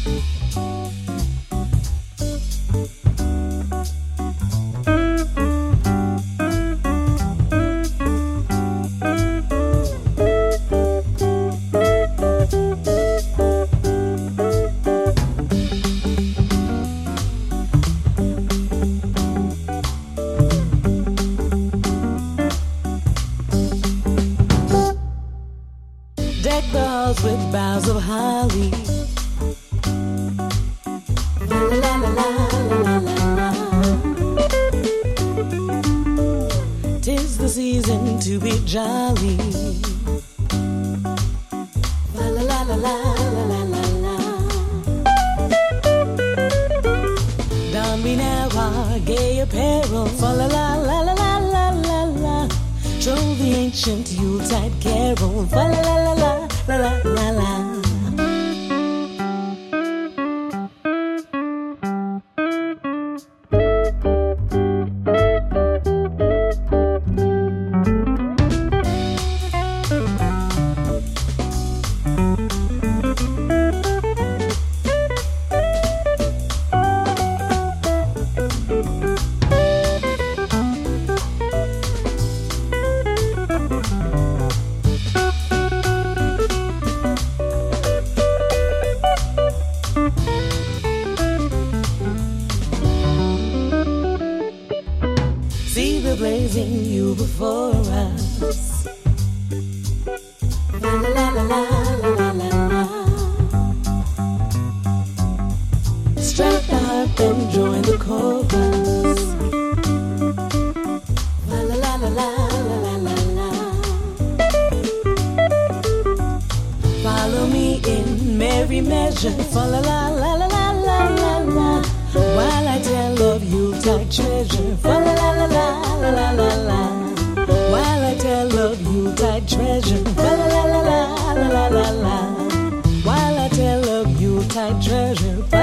Deck the halls with boughs of holly. La la la la la la la. 'Tis the season to be jolly. La la la la la la la la. Don me now our gay apparel. Fa la la la la la la la la. Troll the ancient Yuletide carol. Fa la la la la la la la la. See the blazing you before us. La la la la la la la la. Strike the harp and join the chorus. La la la la la la la la. Follow me in merry measure. Fa la la la la la la la la. While I tell of Yuletide treasure. Fa la la la la la la la la. While I tell of Yuletide treasure. Fa la la la la la la la la. While I tell of Yuletide treasure.